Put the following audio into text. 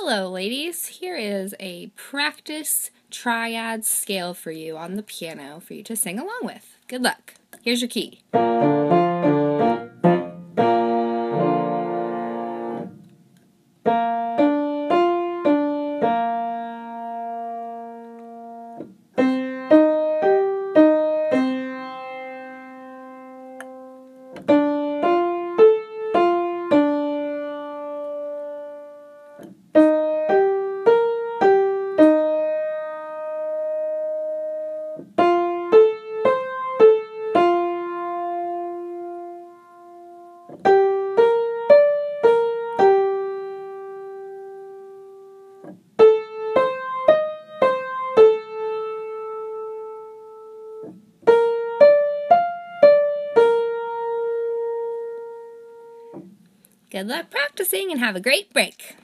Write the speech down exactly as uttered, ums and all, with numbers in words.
Hello, ladies. Here is a practice triad scale for you on the piano for you to sing along with. Good luck. Here's your key. Good luck practicing and have a great break.